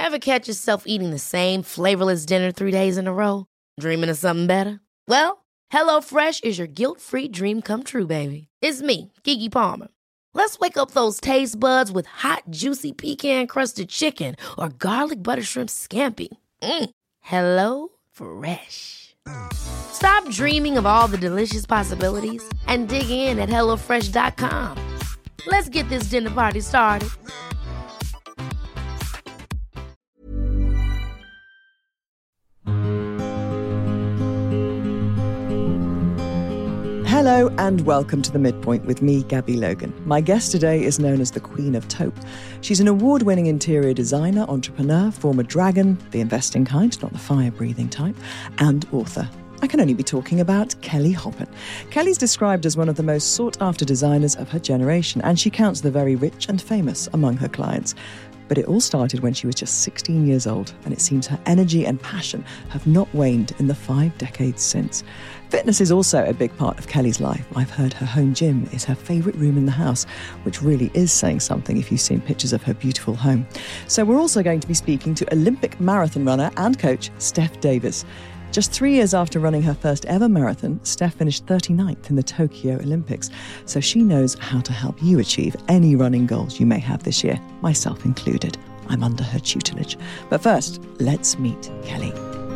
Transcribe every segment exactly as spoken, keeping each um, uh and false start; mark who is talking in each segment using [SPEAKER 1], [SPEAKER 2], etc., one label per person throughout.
[SPEAKER 1] Ever catch yourself eating the same flavorless dinner three days in a row? Dreaming of something better? Well, HelloFresh is your guilt-free dream come true, baby. It's me, Keke Palmer. Let's wake up those taste buds with hot, juicy pecan-crusted chicken or garlic butter shrimp scampi. Mm. Hello Fresh. Stop dreaming of all the delicious possibilities and dig in at hello fresh dot com. Let's get this dinner party started.
[SPEAKER 2] Hello and welcome to The Midpoint with me, Gabby Logan. My guest today is known as the Queen of Taupe. She's an award-winning interior designer, entrepreneur, former dragon, the investing kind, not the fire-breathing type, and author. I can only be talking about Kelly Hoppen. Kelly's described as one of the most sought-after designers of her generation, and she counts the very rich and famous among her clients. But it all started when she was just sixteen years old, and it seems her energy and passion have not waned in the five decades since. Fitness is also a big part of Kelly's life. I've heard her home gym is her favourite room in the house, which really is saying something if you've seen pictures of her beautiful home. So we're also going to be speaking to Olympic marathon runner and coach Steph Davis. Just three years after running her first ever marathon, Steph finished thirty-ninth in the Tokyo Olympics, so she knows how to help you achieve any running goals you may have this year, myself included. I'm under her tutelage. But first, let's meet Kelly.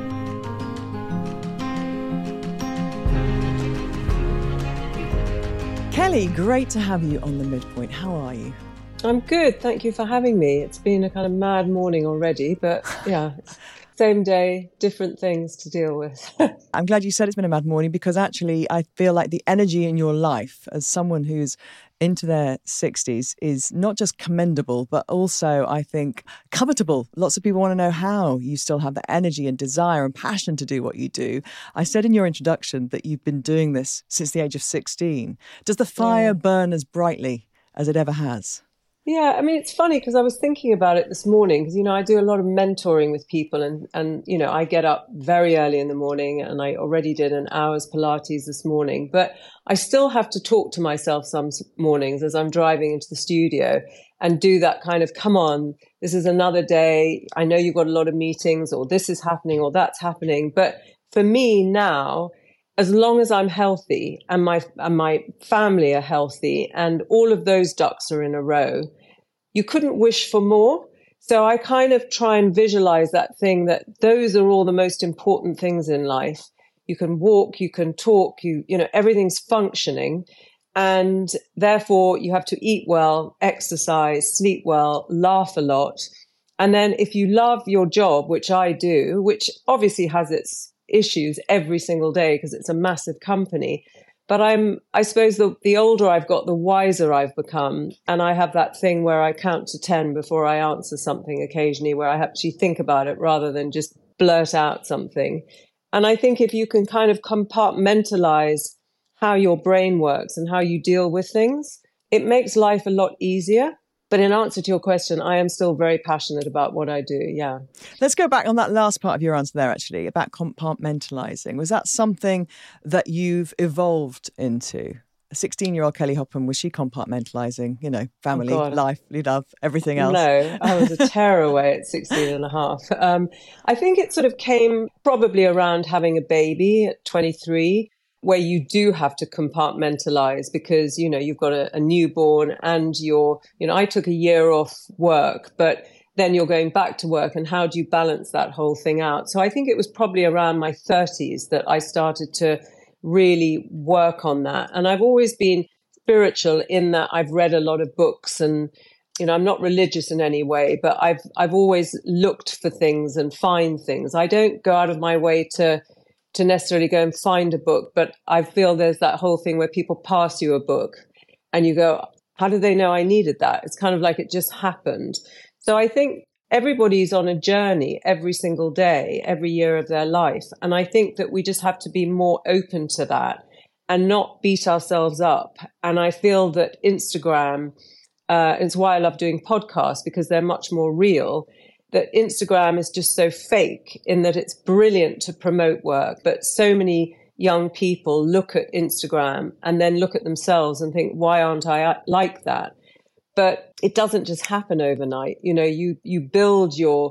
[SPEAKER 2] Kelly, great to have you on The Midpoint. How are you?
[SPEAKER 3] I'm good. Thank you for having me. It's been a kind of mad morning already, but yeah. Same day, different things to deal with.
[SPEAKER 2] I'm glad you said it's been a mad morning because actually I feel like the energy in your life as someone who's into their sixties is not just commendable, but also, I think, covetable. Lots of people want to know how you still have the energy and desire and passion to do what you do. I said in your introduction that you've been doing this since the age of sixteen. Does the fire yeah. burn as brightly as it ever has?
[SPEAKER 3] Yeah, I mean, it's funny because I was thinking about it this morning because, you know, I do a lot of mentoring with people and, and, you know, I get up very early in the morning and I already did an hour's Pilates this morning, but I still have to talk to myself some mornings as I'm driving into the studio and do that kind of, come on, this is another day. I know you've got a lot of meetings or this is happening or that's happening. But for me now, as long as I'm healthy and my and my family are healthy and all of those ducks are in a row, you couldn't wish for more. So I kind of try and visualize that thing that those are all the most important things in life. You can walk, you can talk, you you know, everything's functioning. And therefore you have to eat well, exercise, sleep well, laugh a lot. And then if you love your job, which I do, which obviously has its issues every single day because it's a massive company. But I'm, I suppose the, the older I've got, the wiser I've become. And I have that thing where I count to ten before I answer something occasionally, where I actually think about it rather than just blurt out something. And I think if you can kind of compartmentalize how your brain works and how you deal with things, it makes life a lot easier. But in answer to your question, I am still very passionate about what I do, yeah.
[SPEAKER 2] Let's go back on that last part of your answer there, actually, about compartmentalising. Was that something that you've evolved into? A sixteen-year-old Kelly Hoppen, was she compartmentalising, you know, family,
[SPEAKER 3] oh
[SPEAKER 2] life, love, everything else?
[SPEAKER 3] No, I was a tearaway at sixteen and a half. Um, I think it sort of came probably around having a baby at twenty-three, where you do have to compartmentalize because, you know, you've got a, a newborn and you're, you know, I took a year off work, but then you're going back to work and how do you balance that whole thing out? So I think it was probably around my thirties that I started to really work on that. And I've always been spiritual in that I've read a lot of books and, you know, I'm not religious in any way, but I've, I've always looked for things and find things. I don't go out of my way to to necessarily go and find a book, but I feel there's that whole thing where people pass you a book and you go, how do they know I needed that? It's kind of like it just happened. So I think everybody's on a journey every single day, every year of their life. And I think that we just have to be more open to that and not beat ourselves up. And I feel that Instagram, uh, it's why I love doing podcasts because they're much more real. That Instagram is just so fake in that it's brilliant to promote work, but so many young people look at Instagram and then look at themselves and think, why aren't I like that? But it doesn't just happen overnight. You know, you you build your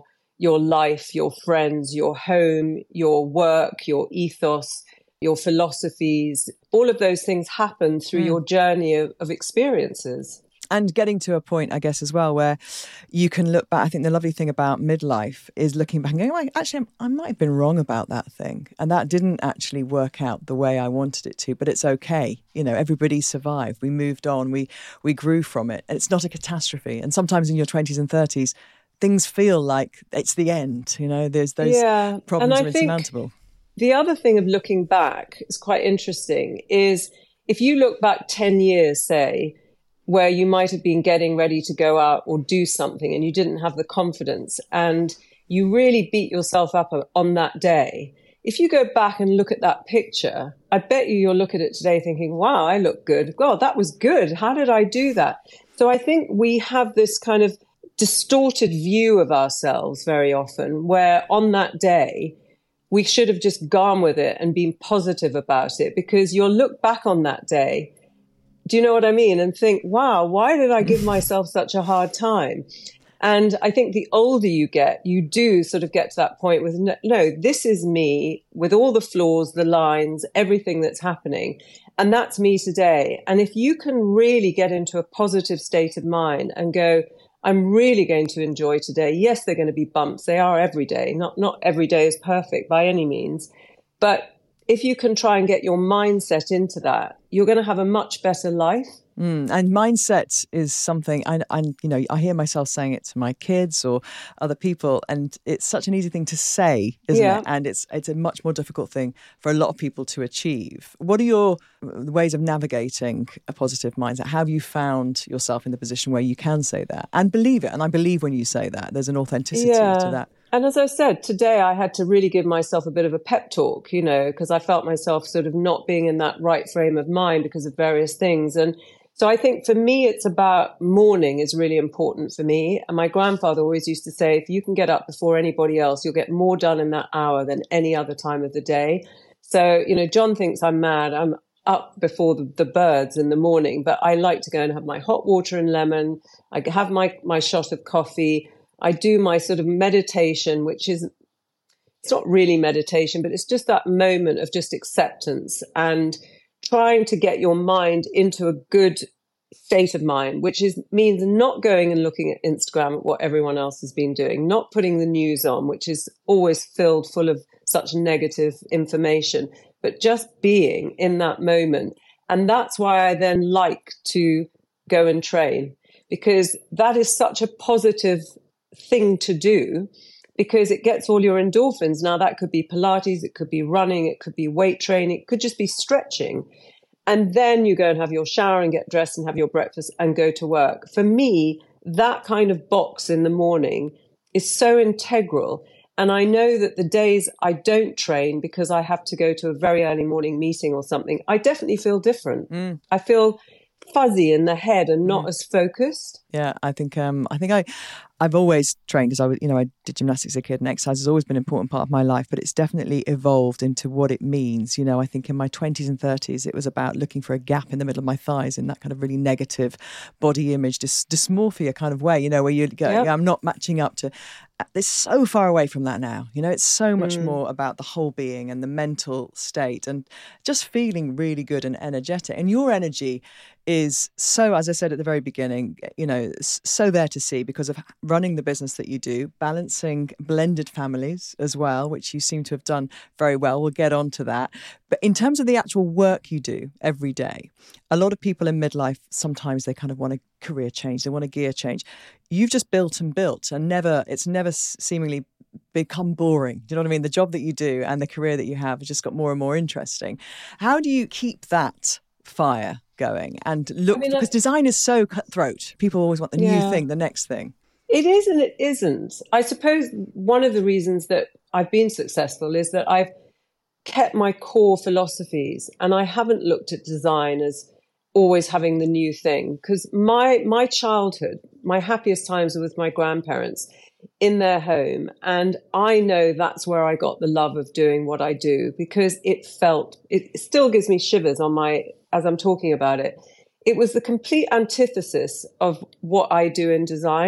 [SPEAKER 3] your life, your friends, your home, your work, your ethos, your philosophies, all of those things happen through mm. your journey of, of experiences.
[SPEAKER 2] And getting to a point, I guess, as well, where you can look back. I think the lovely thing about midlife is looking back and going, well, actually, I might have been wrong about that thing. And that didn't actually work out the way I wanted it to, but it's okay. You know, everybody survived. We moved on. We we grew from it. And it's not a catastrophe. And sometimes in your twenties and thirties, things feel like it's the end. You know, there's those
[SPEAKER 3] yeah.
[SPEAKER 2] problems
[SPEAKER 3] and I
[SPEAKER 2] are insurmountable.
[SPEAKER 3] The other thing of looking back is quite interesting is if you look back ten years, say, where you might have been getting ready to go out or do something and you didn't have the confidence and you really beat yourself up on that day. If you go back and look at that picture, I bet you you'll look at it today thinking, wow, I look good. God, that was good. How did I do that? So I think we have this kind of distorted view of ourselves very often where on that day, we should have just gone with it and been positive about it because you'll look back on that day. Do you know what I mean? And think, wow, why did I give myself such a hard time? And I think the older you get, you do sort of get to that point with, no, no, this is me with all the flaws, the lines, everything that's happening. And that's me today. And if you can really get into a positive state of mind and go, I'm really going to enjoy today. Yes, they're going to be bumps. They are every day. Not, not every day is perfect by any means. But if you can try and get your mindset into that, you're going to have a much better life.
[SPEAKER 2] Mm, and mindset is something, I, I, you know, I hear myself saying it to my kids or other people, and it's such an easy thing to say, isn't
[SPEAKER 3] yeah.
[SPEAKER 2] it? And it's it's a much more difficult thing for a lot of people to achieve. What are your ways of navigating a positive mindset? How have you found yourself in the position where you can say that and believe it? And I believe when you say that, there's an authenticity
[SPEAKER 3] yeah.
[SPEAKER 2] to that.
[SPEAKER 3] And as I said, today I had to really give myself a bit of a pep talk, you know, because I felt myself sort of not being in that right frame of mind because of various things. And so I think for me, it's about morning is really important for me. And my grandfather always used to say, if you can get up before anybody else, you'll get more done in that hour than any other time of the day. So, you know, John thinks I'm mad. I'm up before the, the birds in the morning, but I like to go and have my hot water and lemon. I have my, my shot of coffee. I do my sort of meditation, which is, it's not really meditation, but it's just that moment of just acceptance and trying to get your mind into a good state of mind, which is means not going and looking at Instagram at what everyone else has been doing, not putting the news on, which is always filled full of such negative information, but just being in that moment. And that's why I then like to go and train, because that is such a positive thing to do, because it gets all your endorphins. Now that could be Pilates, it could be running, it could be weight training, it could just be stretching. And then you go and have your shower and get dressed and have your breakfast and go to work. For me, that kind of box in the morning is so integral. And I know that the days I don't train because I have to go to a very early morning meeting or something, I definitely feel different. Mm. I feel fuzzy in the head and not mm. as focused.
[SPEAKER 2] Yeah, I think um, I think I, I've always trained because I was, you know, I did gymnastics as a kid and exercise has always been an important part of my life, but it's definitely evolved into what it means. You know, I think in my twenties and thirties, it was about looking for a gap in the middle of my thighs in that kind of really negative body image, dys- dysmorphia kind of way, you know, where you go, yep. I'm not matching up to, it's so far away from that now. You know, it's so much mm. more about the whole being and the mental state and just feeling really good and energetic. And your energy is so, as I said at the very beginning, you know, so there to see because of running the business that you do, balancing blended families as well, which you seem to have done very well. We'll get on to that. But in terms of the actual work you do every day, a lot of people in midlife, sometimes they kind of want a career change. They want a gear change. You've just built and built and never, it's never seemingly become boring. Do you know what I mean? The job that you do and the career that you have has just got more and more interesting. How do you keep that fire going and look, I mean, because design is so cutthroat. People always want the yeah. new thing, the next thing.
[SPEAKER 3] It is and it isn't. I suppose one of the reasons that I've been successful is that I've kept my core philosophies and I haven't looked at design as always having the new thing. Because my my childhood, my happiest times were with my grandparents in their home. And I know that's where I got the love of doing what I do, because it felt, it still gives me shivers on my, as I'm talking about it. It was the complete antithesis of what I do in design.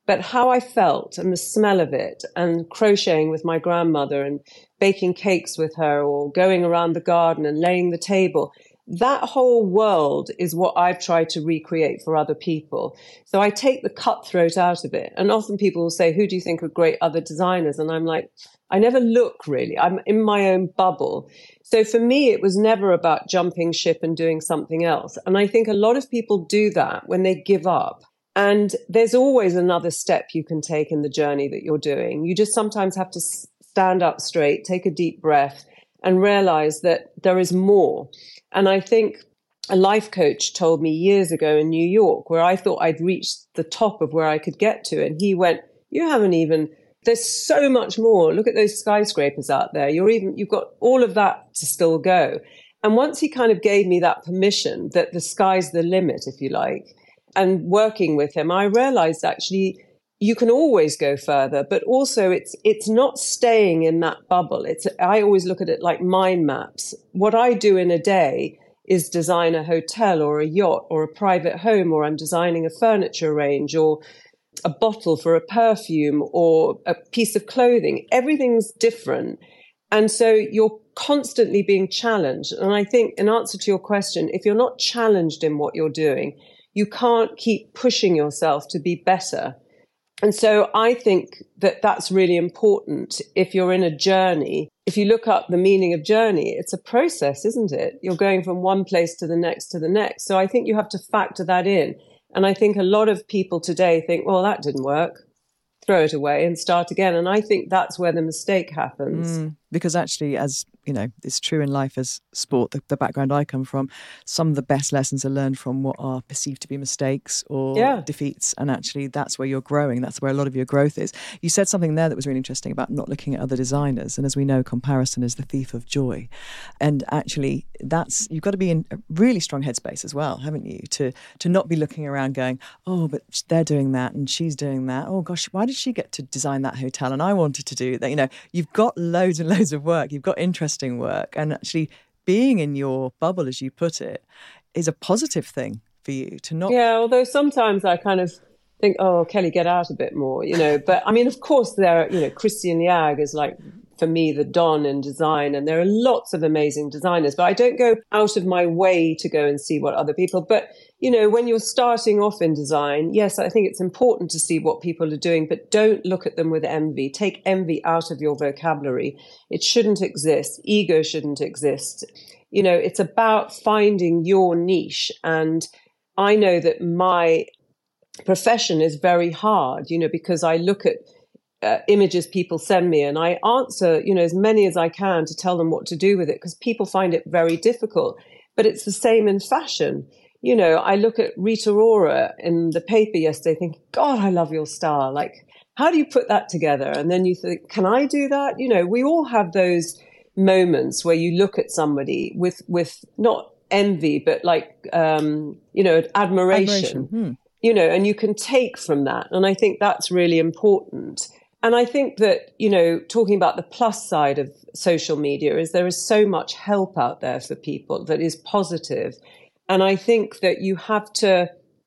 [SPEAKER 3] but how I felt and the smell of it, and crocheting with my grandmother and baking cakes with her, or going around the garden and laying the table, that whole world is what I've tried to recreate for other people. So I take the cutthroat out of it. And often people will say, who do you think are great other designers? And I'm like, I never look really. I'm in my own bubble. So for me, it was never about jumping ship and doing something else. And I think a lot of people do that when they give up. And there's always another step you can take in the journey that you're doing. You just sometimes have to stand up straight, take a deep breath, and realize that there is more. And I think a life coach told me years ago in New York, where I thought I'd reached the top of where I could get to. And he went, you haven't even, there's so much more. Look at those skyscrapers out there. You're even, you've got all of that to still go. And once he kind of gave me that permission that the sky's the limit, if you like, and working with him, I realized actually you can always go further, but also it's it's not staying in that bubble. It's I always look at it like mind maps. What I do in a day is design a hotel or a yacht or a private home, or I'm designing a furniture range or a bottle for a perfume or a piece of clothing. Everything's different. And so you're constantly being challenged. And I think in answer to your question, if you're not challenged in what you're doing, you can't keep pushing yourself to be better. And so I think that that's really important if you're in a journey. If you look up the meaning of journey, it's a process, isn't it? You're going from one place to the next to the next. So I think you have to factor that in. And I think a lot of people today think, well, that didn't work. Throw it away and start again. And I think that's where the mistake happens.
[SPEAKER 2] Mm, because actually, as you know, it's true in life as sport, the, the background I come from, some of the best lessons are learned from what are perceived to be mistakes or
[SPEAKER 3] yeah.
[SPEAKER 2] defeats. And actually, that's where you're growing. That's where a lot of your growth is. You said something there that was really interesting about not looking at other designers. And as we know, comparison is the thief of joy. And actually, that's you've got to be in a really strong headspace as well, haven't you? To to not be looking around going, oh, but they're doing that and she's doing that. Oh, gosh, why did she get to design that hotel? And I wanted to do that. You know, you've got loads and loads of work. You've got interesting work, and actually being in your bubble, as you put it, is a positive thing for you to not.
[SPEAKER 3] Yeah, although sometimes I kind of think, oh, Kelly, get out a bit more, you know. But I mean, of course, there are, you know, Christian Liag is like, for me, the Don in design, and there are lots of amazing designers, but I don't go out of my way to go and see what other people. But you know, when you're starting off in design, yes, I think it's important to see what people are doing, but don't look at them with envy. Take envy out of your vocabulary. It shouldn't exist. Ego shouldn't exist. You know, it's about finding your niche. And I know that my profession is very hard, you know, because I look at uh, images people send me and I answer, you know, as many as I can to tell them what to do with it, because people find it very difficult. But it's the same in fashion. You know, I look at Rita Ora in the paper yesterday thinking, God, I love your style. Like, how do you put that together? And then you think, can I do that? You know, we all have those moments where you look at somebody with, with not envy, but like, um, you know, admiration, admiration. Hmm. You know, and you can take from that. And I think that's really important. And I think that, you know, talking about the plus side of social media is there is so much help out there for people that is positive. And I think that you have to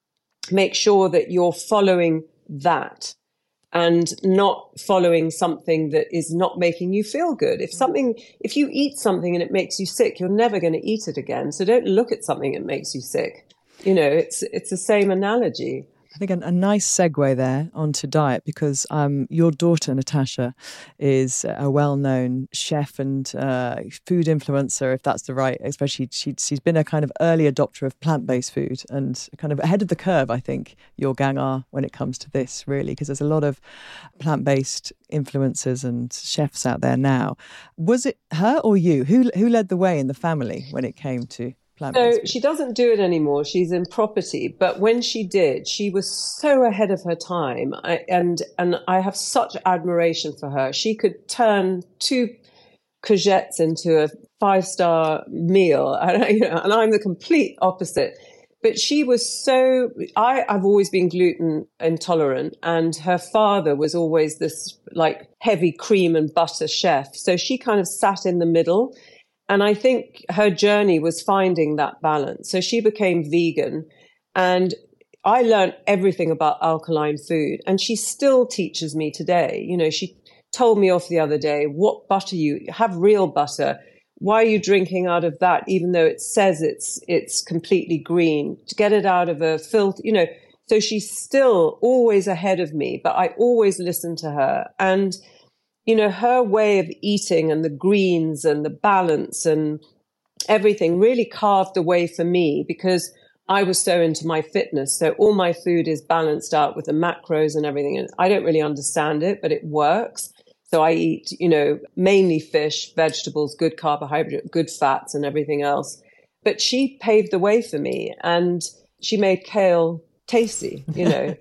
[SPEAKER 3] make sure that you're following that and not following something that is not making you feel good. If something, if you eat something and it makes you sick, you're never going to eat it again. So don't look at something that makes you sick. You know, it's it's the same analogy.
[SPEAKER 2] I think a, a nice segue there onto diet, because um, your daughter, Natasha, is a well-known chef and uh, food influencer, if that's the right, especially she, she's been a kind of early adopter of plant-based food and kind of ahead of the curve, I think, your gang are when it comes to this, really, because there's a lot of plant-based influencers and chefs out there now. Was it her or you? Who, who led the way in the family when it came to
[SPEAKER 3] So she doesn't do it anymore. She's in property. But when she did, she was so ahead of her time. I, and and I have such admiration for her. She could turn two courgettes into a five-star meal. And, you know, and I'm the complete opposite. But she was so, I, I've always been gluten intolerant. And her father was always this like heavy cream and butter chef. So she kind of sat in the middle. And I think her journey was finding that balance. So she became vegan. And I learned everything about alkaline food, and she still teaches me today. You know, she told me off the other day, what butter you have, real butter. Why are you drinking out of that, even though it says it's it's completely green? To get it out of a filter, you know. So she's still always ahead of me, but I always listen to her. And, you know, her way of eating and the greens and the balance and everything really carved the way for me, because I was so into my fitness. So all my food is balanced out with the macros and everything. And I don't really understand it, but it works. So I eat, you know, mainly fish, vegetables, good carbohydrate, good fats and everything else. But she paved the way for me, and she made kale tasty, you know.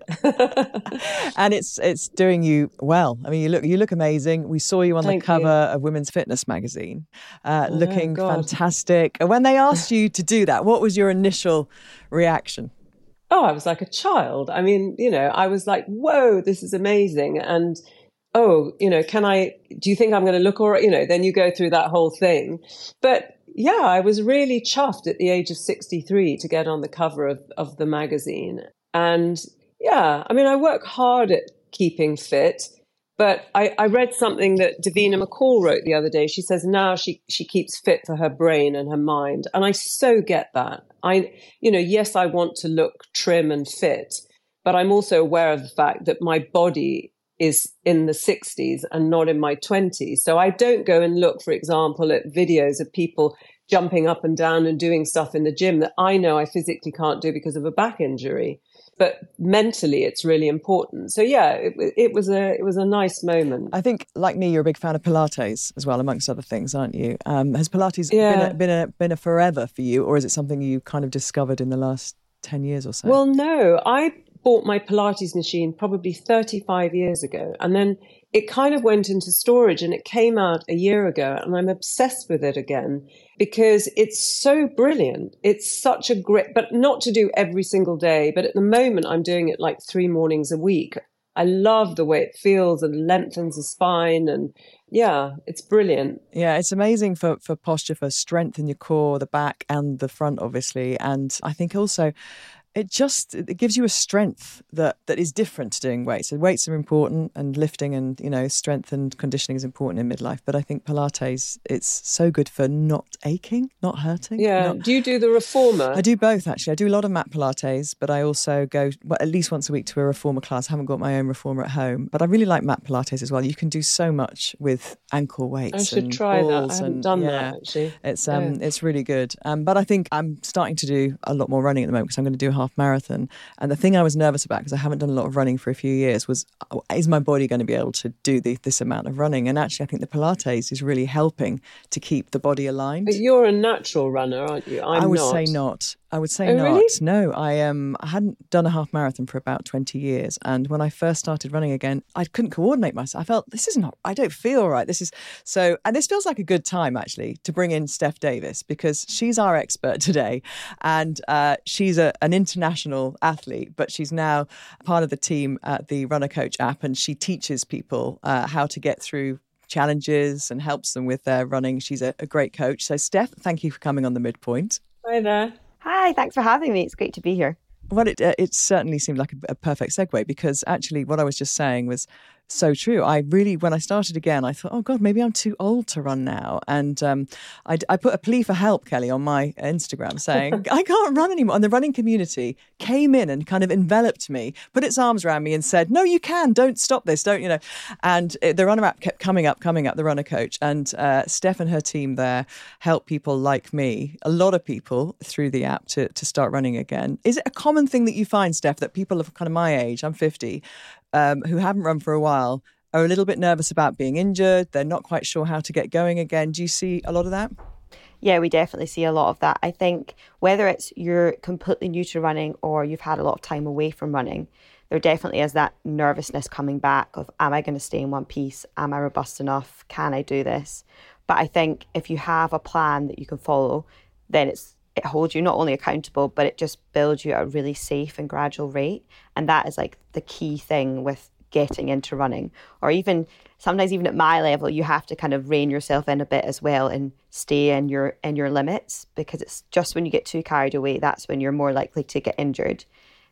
[SPEAKER 2] And it's it's doing you well. I mean, you look you look amazing. We saw you on
[SPEAKER 3] Thank
[SPEAKER 2] the cover
[SPEAKER 3] you.
[SPEAKER 2] of Women's Fitness magazine, uh,
[SPEAKER 3] Oh,
[SPEAKER 2] looking
[SPEAKER 3] God.
[SPEAKER 2] fantastic. And when they asked you to do that, what was your initial reaction?
[SPEAKER 3] Oh, I was like a child. I mean, you know, I was like, whoa, this is amazing. And, oh, you know, can I, do you think I'm going to look all right? You know, then you go through that whole thing. But yeah, I was really chuffed at the age of sixty-three to get on the cover of, of the magazine. And yeah, I mean, I work hard at keeping fit, but I, I read something that Davina McCall wrote the other day. She says now she, she keeps fit for her brain and her mind. And I so get that. I, you know, yes, I want to look trim and fit, but I'm also aware of the fact that my body is in the sixties and not in my twenties. So I don't go and look, for example, at videos of people jumping up and down and doing stuff in the gym that I know I physically can't do because of a back injury. But mentally, it's really important. So yeah, it, it was a it was a nice moment.
[SPEAKER 2] I think, like me, you're a big fan of Pilates as well, amongst other things, aren't you? Um, has Pilates
[SPEAKER 3] Yeah.
[SPEAKER 2] been a, been a been a forever for you, or is it something you kind of discovered in the last ten years or so?
[SPEAKER 3] Well, no, I bought my Pilates machine probably thirty-five years ago, and then it kind of went into storage, and it came out a year ago, and I'm obsessed with it again because it's so brilliant. It's such a great, but not to do every single day. But at the moment, I'm doing it like three mornings a week. I love the way it feels and lengthens the spine, and yeah, it's brilliant.
[SPEAKER 2] Yeah, it's amazing for, for posture, for strength in your core, the back and the front, obviously. And I think also it just it gives you a strength that, that is different to doing weights. So weights are important, and lifting and, you know, strength and conditioning is important in midlife. But I think Pilates, it's so good for not aching, not hurting.
[SPEAKER 3] Yeah.
[SPEAKER 2] Not...
[SPEAKER 3] Do you do the reformer?
[SPEAKER 2] I do both, actually. I do a lot of mat Pilates, but I also go well, at least once a week to a reformer class. I haven't got my own reformer at home, but I really like mat Pilates as well. You can do so much with ankle weights.
[SPEAKER 3] I should
[SPEAKER 2] and
[SPEAKER 3] try that. I
[SPEAKER 2] balls
[SPEAKER 3] haven't
[SPEAKER 2] and,
[SPEAKER 3] done
[SPEAKER 2] yeah,
[SPEAKER 3] that, actually.
[SPEAKER 2] It's um,
[SPEAKER 3] Yeah.
[SPEAKER 2] it's really good. Um, but I think I'm starting to do a lot more running at the moment because I'm going to do a half marathon. And the thing I was nervous about, because I haven't done a lot of running for a few years, was, is my body going to be able to do the, this amount of running? And actually, I think the Pilates is really helping to keep the body aligned.
[SPEAKER 3] But you're a natural runner, aren't you? I'm
[SPEAKER 2] I would
[SPEAKER 3] not.
[SPEAKER 2] say not. I would say
[SPEAKER 3] Oh,
[SPEAKER 2] not.
[SPEAKER 3] really?
[SPEAKER 2] No, I um I hadn't done a half marathon for about twenty years. And when I first started running again, I couldn't coordinate myself. I felt, this is not, I don't feel right. This is so, and this feels like a good time actually to bring in Steph Davis, because she's our expert today. And uh, she's a, an international athlete, but she's now part of the team at the Runner Coach app. And she teaches people uh, how to get through challenges and helps them with their running. She's a, a great coach. So Steph, thank you for coming on The Midpoint.
[SPEAKER 3] Hi there.
[SPEAKER 4] Hi, thanks for having me. It's great to be here.
[SPEAKER 2] Well, it, uh, it certainly seemed like a, a perfect segue, because actually what I was just saying was so true. I really, when I started again, I thought, oh God, maybe I'm too old to run now. And um, I, I put a plea for help, Kelly, on my Instagram saying, I can't run anymore. And the running community came in and kind of enveloped me, put its arms around me and said, no, you can, don't stop this, don't, you know. And it, the Runner app kept coming up, coming up, the Runner Coach. And uh, Steph and her team there help people like me, a lot of people through the app to, to start running again. Is it a common thing that you find, Steph, that people of kind of my age, I'm fifty, Um, who haven't run for a while, are a little bit nervous about being injured? They're not quite sure how to get going again. Do you see a lot of that?
[SPEAKER 4] Yeah, we definitely see a lot of that. I think whether it's you're completely new to running or you've had a lot of time away from running, there definitely is that nervousness coming back of, am I going to stay in one piece? Am I robust enough? Can I do this? But I think if you have a plan that you can follow, then it's it holds you not only accountable, but it just builds you at a really safe and gradual rate. And that is like the key thing with getting into running. Or even sometimes even at my level, you have to kind of rein yourself in a bit as well and stay in your in your limits, because it's just when you get too carried away, that's when you're more likely to get injured.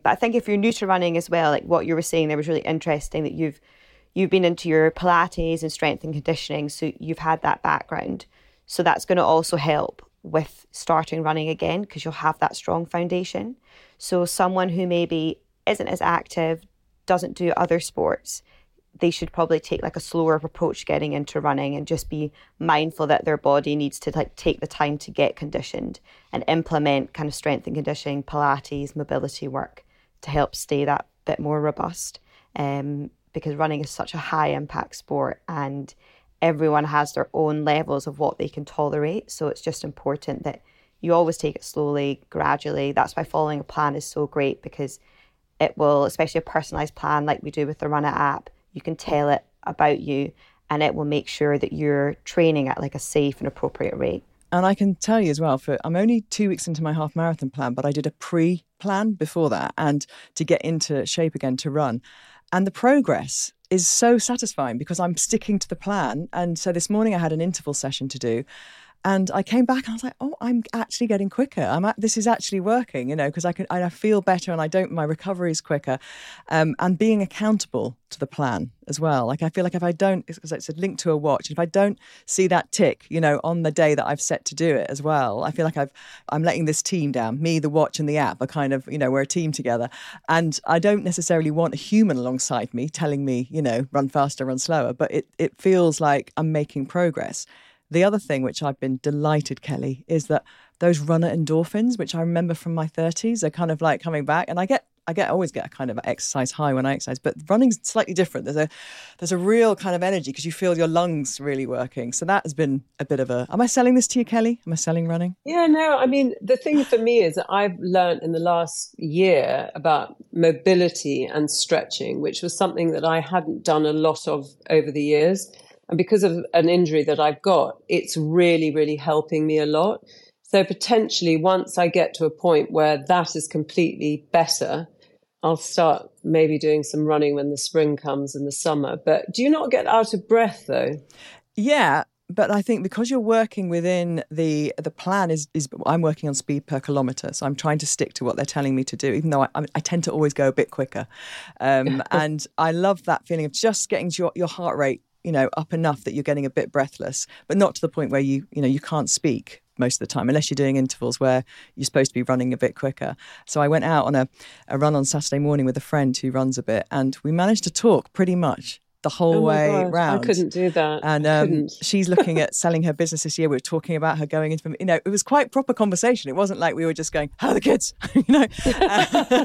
[SPEAKER 4] But I think if you're new to running as well, like what you were saying there was really interesting, that you've you've been into your Pilates and strength and conditioning, so you've had that background. So that's going to also help with starting running again, because you'll have that strong foundation. So someone who maybe isn't as active, doesn't do other sports, they should probably take like a slower approach getting into running, and just be mindful that their body needs to like take the time to get conditioned, and implement kind of strength and conditioning, Pilates, mobility work to help stay that bit more robust. Um, because running is such a high impact sport, and everyone has their own levels of what they can tolerate. So it's just important that you always take it slowly, gradually. That's why following a plan is so great, because it will, especially a personalised plan like we do with the Run It app, you can tell it about you, and it will make sure that you're training at like a safe and appropriate rate.
[SPEAKER 2] And I can tell you as well, for I'm only two weeks into my half marathon plan, but I did a pre-plan before that, and to get into shape again to run. And the progress is so satisfying because I'm sticking to the plan. And so this morning I had an interval session to do, and I came back and I was like, oh, I'm actually getting quicker. I'm at, this is actually working, you know, because I can I feel better, and I don't, my recovery is quicker. Um, and being accountable to the plan as well. Like I feel like if I don't, because it's a link to a watch, if I don't see that tick, you know, on the day that I've set to do it as well, I feel like I've, I'm letting this team down. Me, the watch and the app are kind of, you know, we're a team together. And I don't necessarily want a human alongside me telling me, you know, run faster, run slower, but it, it feels like I'm making progress. The other thing, which I've been delighted, Kelly, is that those runner endorphins, which I remember from my thirties, are kind of like coming back. And I get, I get, always get a kind of exercise high when I exercise, but running's slightly different. There's a, there's a real kind of energy because you feel your lungs really working. So that has been a bit of a. Am I selling this to you, Kelly? Am I selling running?
[SPEAKER 3] Yeah, no. I mean, the thing for me is that I've learned in the last year about mobility and stretching, which was something that I hadn't done a lot of over the years. And because of an injury that I've got, it's really, really helping me a lot. So potentially once I get to a point where that is completely better, I'll start maybe doing some running when the spring comes and the summer. But do you not get out of breath though?
[SPEAKER 2] Yeah. But I think because you're working within the the plan is, is I'm working on speed per kilometre. So I'm trying to stick to what they're telling me to do, even though I, I tend to always go a bit quicker. Um, and I love that feeling of just getting your, your heart rate, you know, up enough that you're getting a bit breathless, but not to the point where you, you know, you can't speak most of the time, unless you're doing intervals where you're supposed to be running a bit quicker. So I went out on a, a run on Saturday morning with a friend who runs a bit, and we managed to talk pretty much the whole
[SPEAKER 3] oh
[SPEAKER 2] way
[SPEAKER 3] God,
[SPEAKER 2] round.
[SPEAKER 3] I couldn't do that.
[SPEAKER 2] And um, she's looking at selling her business this year. We were talking about her going into, you know, it was quite proper conversation. It wasn't like we were just going, how are the kids? you know. Uh,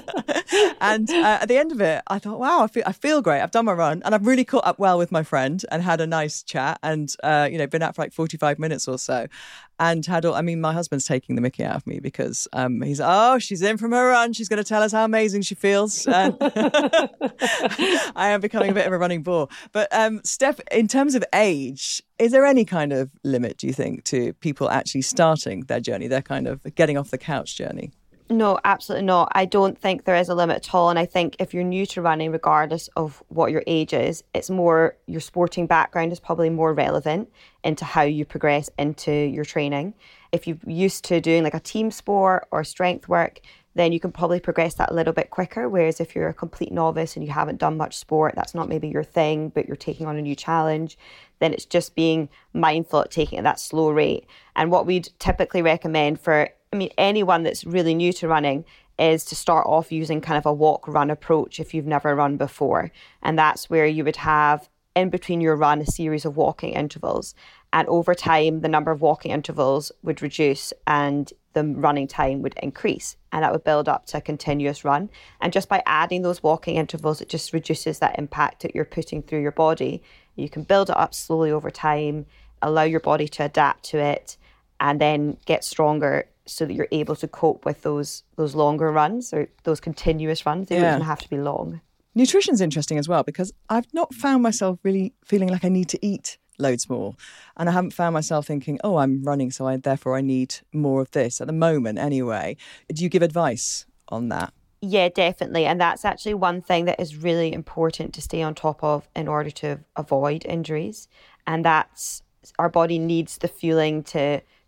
[SPEAKER 2] and uh, at the end of it, I thought, wow, I feel, I feel great. I've done my run, and I've really caught up well with my friend and had a nice chat, and uh, you know, been out for like forty-five minutes or so. And had all, I mean, my husband's taking the mickey out of me because um, he's, oh, she's in from her run. She's going to tell us how amazing she feels. And I am becoming a bit of a running bore. But um, Steph, in terms of age, is there any kind of limit, do you think, to people actually starting their journey, their kind of getting off the couch journey?
[SPEAKER 4] No, absolutely not. I don't think there is a limit at all. And I think if you're new to running, regardless of what your age is, it's more, your sporting background is probably more relevant into how you progress into your training. If you're used to doing like a team sport or strength work, then you can probably progress that a little bit quicker. Whereas if you're a complete novice and you haven't done much sport, that's not maybe your thing, but you're taking on a new challenge, then it's just being mindful at taking it at that slow rate. And what we'd typically recommend for, I mean, anyone that's really new to running is to start off using kind of a walk-run approach if you've never run before. And that's where you would have in between your run a series of walking intervals. And over time, the number of walking intervals would reduce and the running time would increase. And that would build up to a continuous run. And just by adding those walking intervals, it just reduces that impact that you're putting through your body. You can build it up slowly over time, allow your body to adapt to it, and then get stronger so that you're able to cope with those those longer runs or those continuous runs. They yeah. don't even have to be long.
[SPEAKER 2] Nutrition's interesting as well, because I've not found myself really feeling like I need to eat loads more. And I haven't found myself thinking, oh, I'm running, so I therefore I need more of this at the moment anyway. Do you give advice on that?
[SPEAKER 4] Yeah, definitely. And that's actually one thing that is really important to stay on top of in order to avoid injuries. And that's our body needs the fueling to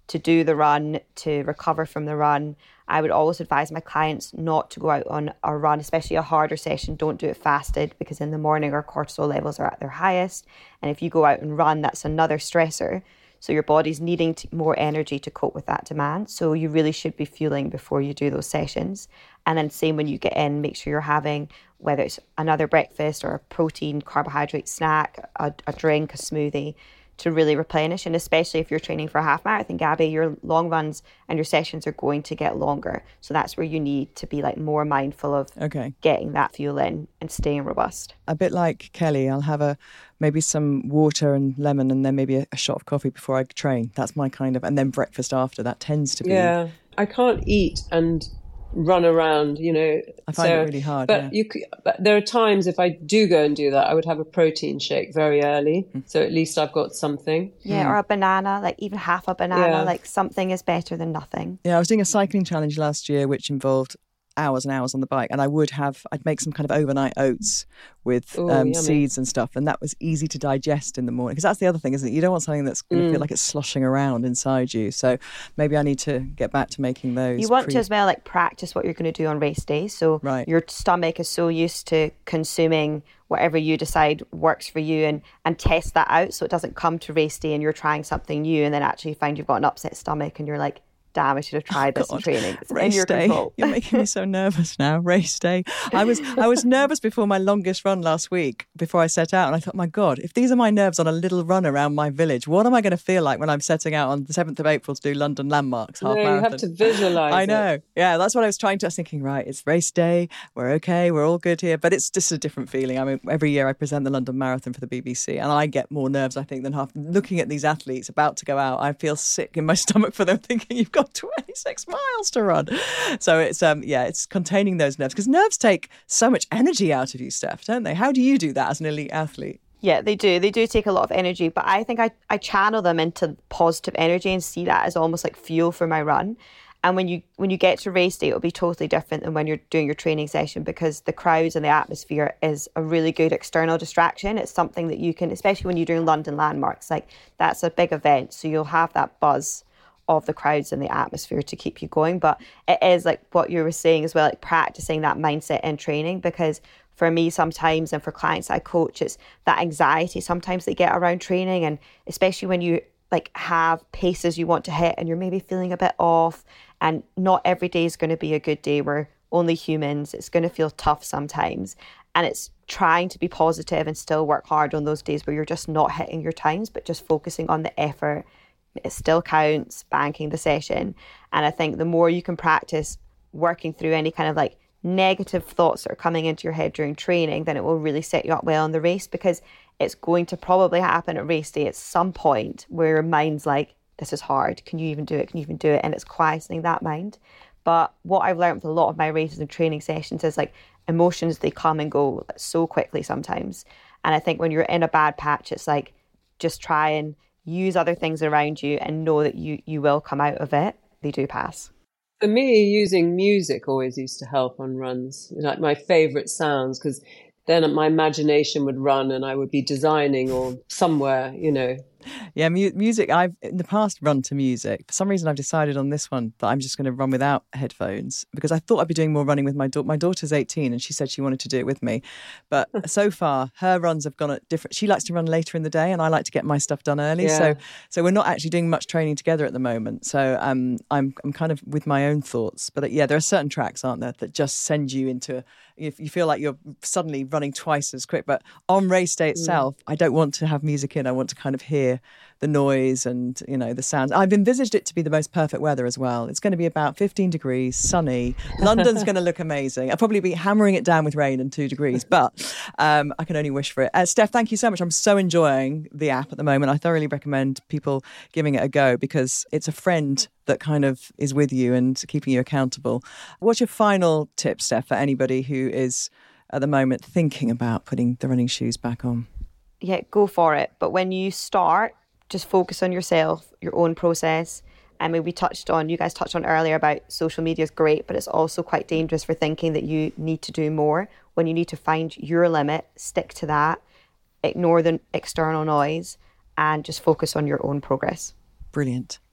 [SPEAKER 4] to do the run, to recover from the run. I would always advise my clients not to go out on a run, especially a harder session. Don't do it fasted, because in the morning our cortisol levels are at their highest. And if you go out and run, that's another stressor. So your body's needing to, more energy to cope with that demand. So you really should be fueling before you do those sessions. And then same when you get in, make sure you're having, whether it's another breakfast or a protein, carbohydrate snack, a, a drink, a smoothie, to really replenish. And especially if you're training for a half marathon, Gabby, your long runs and your sessions are going to get longer. So that's where you need to be like more mindful of
[SPEAKER 2] okay.
[SPEAKER 4] getting that fuel in and staying robust.
[SPEAKER 2] A bit like Kelly, I'll have a maybe some water and lemon and then maybe a, a shot of coffee before I train. That's my kind of, and then breakfast after. That tends to be.
[SPEAKER 3] Yeah, I can't eat and run around, you know.
[SPEAKER 2] I find
[SPEAKER 3] so,
[SPEAKER 2] it really hard.
[SPEAKER 3] But
[SPEAKER 2] yeah.
[SPEAKER 3] you, but there are times if I do go and do that, I would have a protein shake very early, mm. so at least I've got something.
[SPEAKER 4] Yeah, mm. or a banana, like even half a banana, yeah. like something is better than nothing.
[SPEAKER 2] Yeah, I was doing a cycling challenge last year, which involved hours and hours on the bike, and I would have I'd make some kind of overnight oats with Ooh, um, seeds and stuff, and that was easy to digest in the morning, because that's the other thing, isn't it? You don't want something that's going to mm. feel like it's sloshing around inside you. So maybe I need to get back to making those.
[SPEAKER 4] You want
[SPEAKER 2] pre-
[SPEAKER 4] to as well like practice what you're going to do on race days. So
[SPEAKER 2] right.
[SPEAKER 4] your stomach is so used to consuming whatever you decide works for you, and and test that out, so it doesn't come to race day and you're trying something new and then actually find you've got an upset stomach and you're like, damn, I should have tried this in training. It's
[SPEAKER 2] race
[SPEAKER 4] in your
[SPEAKER 2] day.
[SPEAKER 4] Control.
[SPEAKER 2] You're making me so nervous now. Race day. I was I was nervous before my longest run last week, before I set out, and I thought, my God, if these are my nerves on a little run around my village, what am I going to feel like when I'm setting out on the seventh of April to do London Landmarks half
[SPEAKER 3] no,
[SPEAKER 2] marathon?
[SPEAKER 3] You have to visualise
[SPEAKER 2] I know.
[SPEAKER 3] It.
[SPEAKER 2] Yeah, that's what I was trying to. I was thinking, right, it's race day. We're okay. We're all good here. But it's just a different feeling. I mean, every year I present the London Marathon for the B B C, and I get more nerves, I think, than half. Looking at these athletes about to go out, I feel sick in my stomach for them, thinking, you've got twenty-six miles to run. So it's um yeah it's containing those nerves, because nerves take so much energy out of you, Steph, don't they? How do you do that as an elite athlete?
[SPEAKER 4] Yeah, they do. They do take a lot of energy, but I think I, I channel them into positive energy and see that as almost like fuel for my run. And when you when you get to race day, it'll be totally different than when you're doing your training session, because the crowds and the atmosphere is a really good external distraction. It's something that you can, especially when you're doing London Landmarks, like that's a big event, so you'll have that buzz of the crowds and the atmosphere to keep you going. But it is like what you were saying as well, like practicing that mindset in training, because for me sometimes, and for clients I coach, it's that anxiety sometimes they get around training, and especially when you like have paces you want to hit and you're maybe feeling a bit off, and not every day is going to be a good day. We're only humans. It's going to feel tough sometimes, and it's trying to be positive and still work hard on those days where you're just not hitting your times, but just focusing on the effort. It still counts, banking the session. And I think the more you can practice working through any kind of like negative thoughts that are coming into your head during training, then it will really set you up well in the race, because it's going to probably happen at race day at some point where your mind's like, this is hard. Can you even do it? Can you even do it? And it's quietening that mind. But what I've learned with a lot of my races and training sessions is like emotions, they come and go so quickly sometimes. And I think when you're in a bad patch, it's like, just try and use other things around you and know that you you will come out of it. They do pass.
[SPEAKER 3] For me, using music always used to help on runs, like my favorite sounds, because then my imagination would run and I would be designing or somewhere, you know.
[SPEAKER 2] Yeah, mu- music. I've in the past run to music. For some reason, I've decided on this one that I'm just going to run without headphones, because I thought I'd be doing more running with my daughter. My daughter's eighteen and she said she wanted to do it with me. But so far, her runs have gone at different. She likes to run later in the day and I like to get my stuff done early.
[SPEAKER 3] Yeah.
[SPEAKER 2] So so we're not actually doing much training together at the moment. So um, I'm I'm kind of with my own thoughts. But yeah, there are certain tracks, aren't there, that just send you into, you, you feel like you're suddenly running twice as quick. But on race day itself, mm. I don't want to have music in. I want to kind of hear the noise and, you know, the sounds. I've envisaged it to be the most perfect weather as well. It's going to be about fifteen degrees, sunny. London's going to look amazing. I'll probably be hammering it down with rain and two degrees, but um, I can only wish for it. Uh, Steph, thank you so much. I'm so enjoying the app at the moment. I thoroughly recommend people giving it a go, because it's a friend that kind of is with you and keeping you accountable. What's your final tip, Steph, for anybody who is at the moment thinking about putting the running shoes back on?
[SPEAKER 4] Yeah, go for it. But when you start, just focus on yourself, your own process. I mean, we touched on, you guys touched on earlier about social media is great, but it's also quite dangerous for thinking that you need to do more. When you need to find your limit, stick to that, ignore the external noise, and just focus on your own progress.
[SPEAKER 2] Brilliant.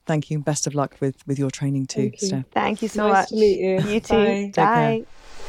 [SPEAKER 2] Thank you. Best of luck with, with your training too,
[SPEAKER 3] Thank you.
[SPEAKER 2] Steph.
[SPEAKER 4] Thank you so
[SPEAKER 3] nice
[SPEAKER 4] much.
[SPEAKER 3] to meet you.
[SPEAKER 4] You too.
[SPEAKER 3] Bye.
[SPEAKER 4] Bye.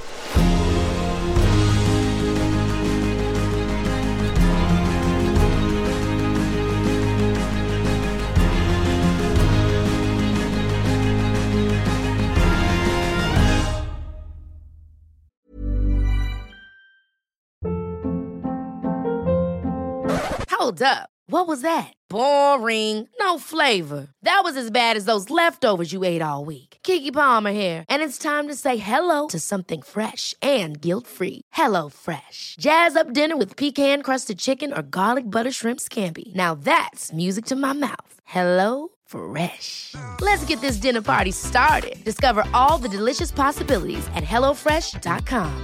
[SPEAKER 1] Hold up. What was that? Boring. No flavor. That was as bad as those leftovers you ate all week. Keke Palmer here, and it's time to say hello to something fresh and guilt-free. Hello Fresh. Jazz up dinner with pecan-crusted chicken or garlic butter shrimp scampi. Now that's music to my mouth. Hello Fresh. Let's get this dinner party started. Discover all the delicious possibilities at hello fresh dot com.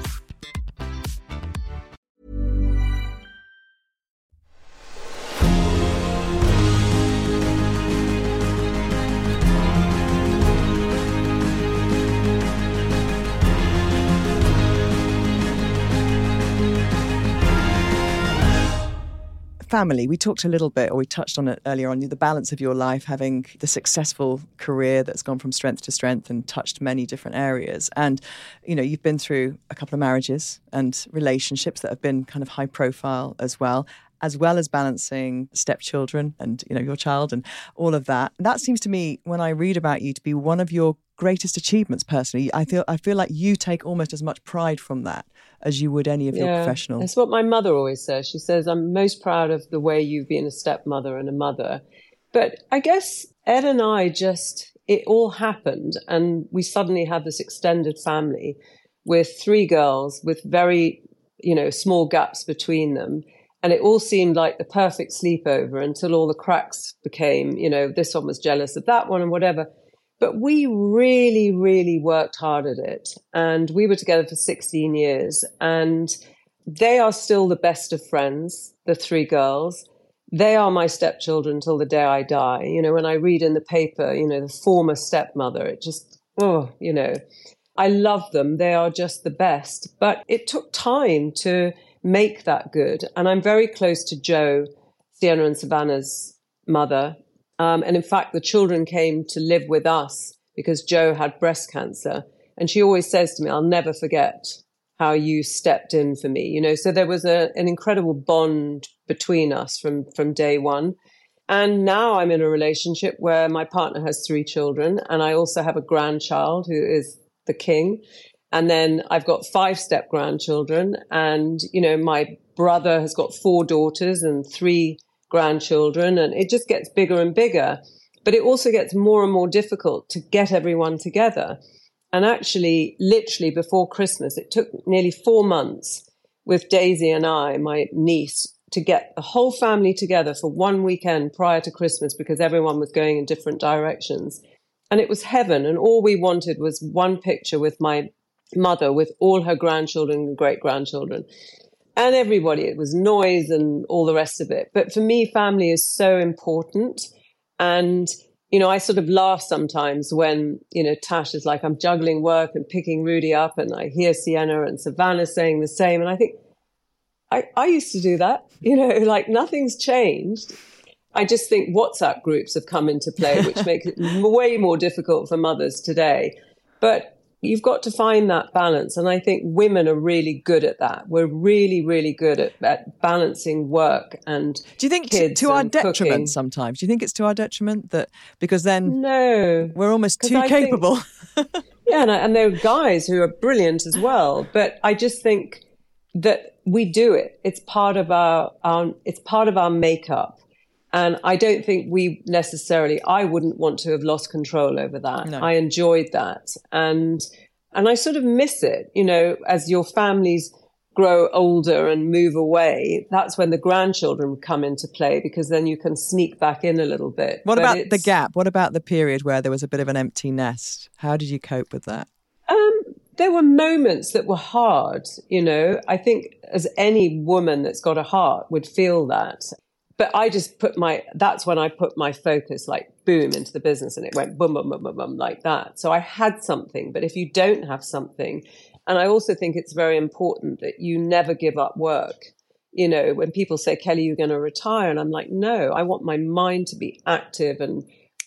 [SPEAKER 2] Family, we talked a little bit, or we touched on it earlier on, the balance of your life, having the successful career that's gone from strength to strength and touched many different areas. And, you know, you've been through a couple of marriages and relationships that have been kind of high profile as well, as well as balancing stepchildren and, you know, your child and all of that. That seems to me, when I read about you, to be one of your greatest achievements personally. I feel I feel like you take almost as much pride from that as you would any of
[SPEAKER 3] yeah,
[SPEAKER 2] your professional.
[SPEAKER 3] That's what my mother always says. She says, I'm most proud of the way you've been a stepmother and a mother. But I guess Ed and I just, it all happened and we suddenly had this extended family with three girls with very, you know, small gaps between them. And it all seemed like the perfect sleepover until all the cracks became, you know, this one was jealous of that one and whatever. But we really, really worked hard at it. And we were together for sixteen years. And they are still the best of friends, the three girls. They are my stepchildren till the day I die. You know, when I read in the paper, you know, the former stepmother, it just, oh, you know, I love them. They are just the best. But it took time to make that good. And I'm very close to Jo, Sienna and Savannah's mother. Um, and in fact, the children came to live with us because Jo had breast cancer. And she always says to me, I'll never forget how you stepped in for me. You know, so there was a, an incredible bond between us from, from day one. And now I'm in a relationship where my partner has three children. And I also have a grandchild who is the king. And then I've got five step grandchildren. And, you know, my brother has got four daughters and three grandchildren, and it just gets bigger and bigger. But it also gets more and more difficult to get everyone together. And actually, literally before Christmas, it took nearly four months with Daisy and I, my niece, to get the whole family together for one weekend prior to Christmas because everyone was going in different directions. And it was heaven. And all we wanted was one picture with my mother with all her grandchildren and great-grandchildren. And everybody, it was noise and all the rest of it. But for me, family is so important. And, you know, I sort of laugh sometimes when, you know, Tash is like, I'm juggling work and picking Rudy up. And I hear Sienna and Savannah saying the same. And I think, I, I used to do that, you know, like nothing's changed. I just think WhatsApp groups have come into play, which make it way more difficult for mothers today. But you've got to find that balance. And I think women are really good at that. We're really, really good at, at balancing work and
[SPEAKER 2] Do you think
[SPEAKER 3] kids
[SPEAKER 2] to, to our
[SPEAKER 3] and
[SPEAKER 2] detriment
[SPEAKER 3] cooking.
[SPEAKER 2] sometimes? Do you think it's to our detriment that because then
[SPEAKER 3] No.
[SPEAKER 2] we're almost
[SPEAKER 3] 'Cause
[SPEAKER 2] too
[SPEAKER 3] I think-
[SPEAKER 2] capable?
[SPEAKER 3] Yeah, and, I- and there are guys who are brilliant as well. But I just think that we do it. It's part of our, our it's part of our makeup. And I don't think we necessarily, I wouldn't want to have lost control over that.
[SPEAKER 2] No.
[SPEAKER 3] I enjoyed that. And, and I sort of miss it, you know, as your families grow older and move away, that's when the grandchildren come into play because then you can sneak back in a little bit.
[SPEAKER 2] What
[SPEAKER 3] But
[SPEAKER 2] about the
[SPEAKER 3] it's-
[SPEAKER 2] gap? What about the period where there was a bit of an empty nest? How did you cope with that?
[SPEAKER 3] Um, there were moments that were hard, you know. I think as any woman that's got a heart would feel that. But I just put my, that's when I put my focus like boom into the business and it went boom, boom, boom, boom, boom, like that. So I had something, but if you don't have something, and I also think it's very important that you never give up work. You know, when people say, Kelly, you're going to retire. And I'm like, no, I want my mind to be active and